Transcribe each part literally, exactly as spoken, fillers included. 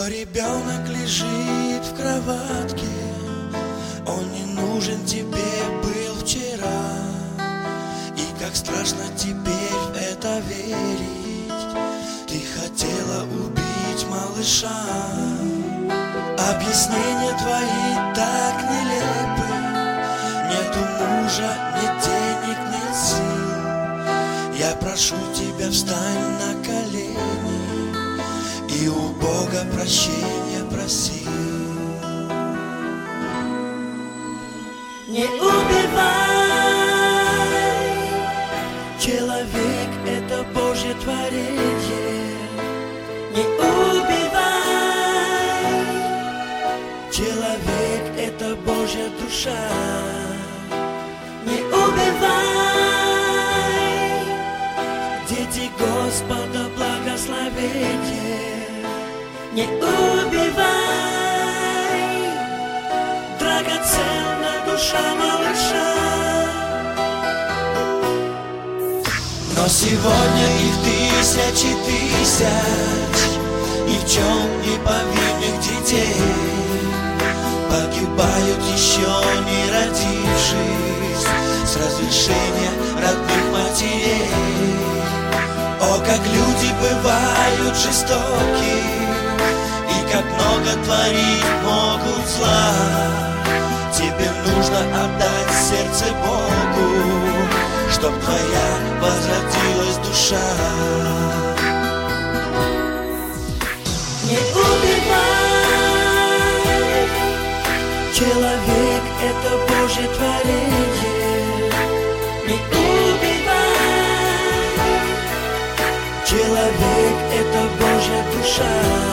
Твой ребенок лежит в кроватке, он не нужен тебе был вчера. И как страшно теперь в это верить, ты хотела убить малыша. Объяснения твои так нелепы, нету мужа, нет денег, нет сил. Я прошу тебя, встань на колени и у Бога прощения проси. Не убивай, человек — это Божье творение. Не убивай, человек — это Божья душа. Не убивай, дети Господа благословение. Не убивай, драгоценна душа малыша. Но сегодня их тысячи тысяч ни в чем не повинных детей погибают, еще не родившись, с разрешения родных матерей. О, как люди бывают жестоки, и как много творить могут зла. Тебе нужно отдать сердце Богу, чтоб твоя возродилась душа. Не убивай, человек — это Божье творение. Не убивай, человек — это Божья душа.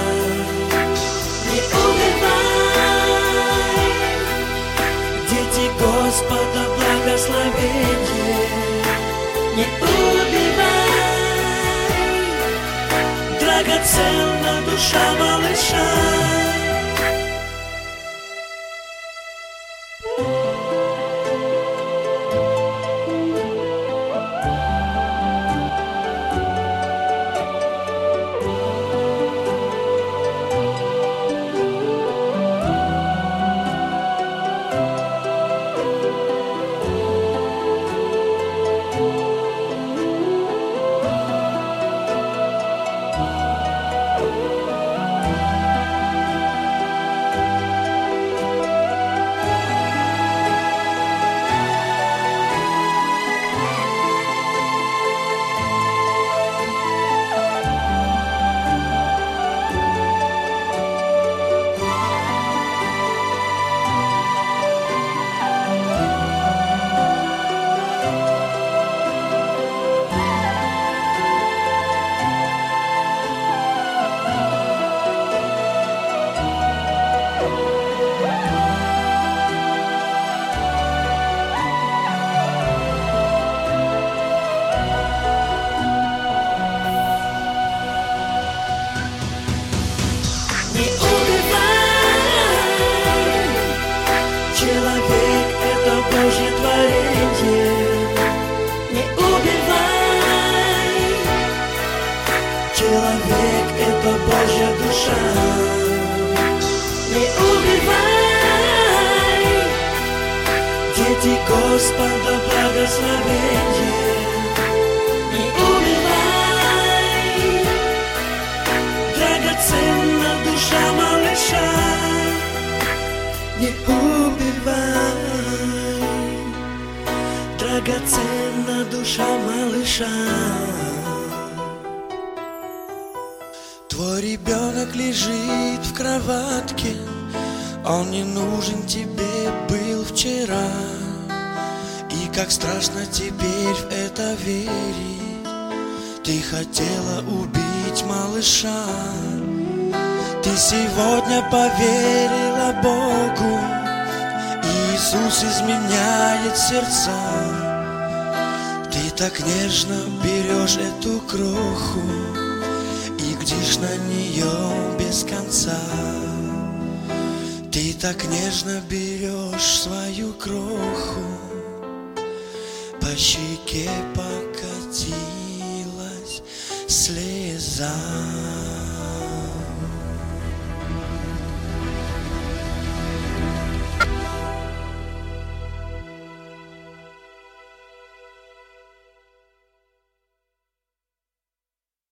Не убивай, дети Господа благословение. Не убивай, драгоценна душа малыша. Человек — это Божье творение. Не убивай, человек — это Божья душа. Не убивай, дети Господа благословение. Не убивай, драгоценна душа малыша. Не убивай, драгоценна душа малыша. Твой ребенок лежит в кроватке, он не нужен тебе был вчера. И как страшно теперь в это верить, ты хотела убить малыша. Ты сегодня поверила Богу, Иисус изменяет сердца. Ты так нежно берешь эту кроху и глядишь на нее без конца. Ты так нежно берешь свою кроху, по щеке покатилась слеза.